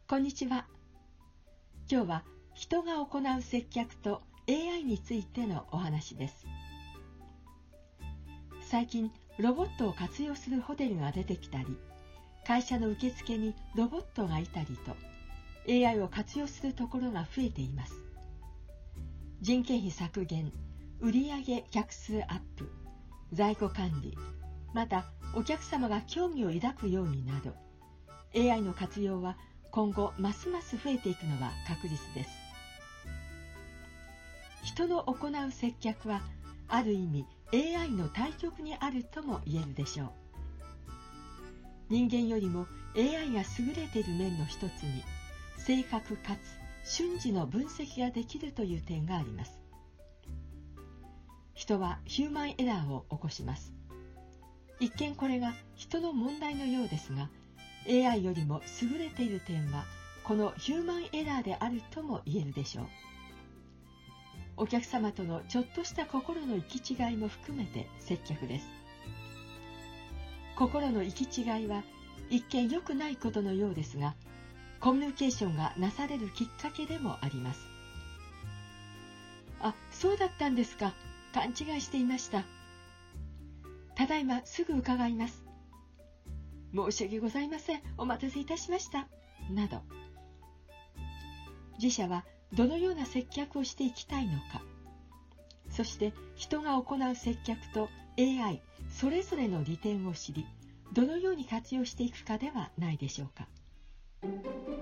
こんにちは。今日は人が行う接客と AI についてのお話です。最近ロボットを活用するホテルが出てきたり、会社の受付にロボットがいたりと AI を活用するところが増えています。人件費削減、売上客数アップ、在庫管理、またお客様が興味を抱くようになど、AI の活用は今後ますます増えていくのは確実です。人の行う接客はある意味 AI の対極にあるとも言えるでしょう。人間よりも AI が優れている面の一つに、正確かつ瞬時の分析ができるという点があります。人はヒューマンエラーを起こします。一見これが人の問題のようですが、AI よりも優れている点はこのヒューマンエラーであるとも言えるでしょう。お客様とのちょっとした心の行き違いも含めて接客です。心の行き違いは一見良くないことのようですが、コミュニケーションがなされるきっかけでもあります。あ、そうだったんですか。勘違いしていました。ただいますぐ伺います。申し訳ございません。お待たせいたしました。など。自社はどのような接客をしていきたいのか。そして人が行う接客と AI それぞれの利点を知り、どのように活用していくかではないでしょうか。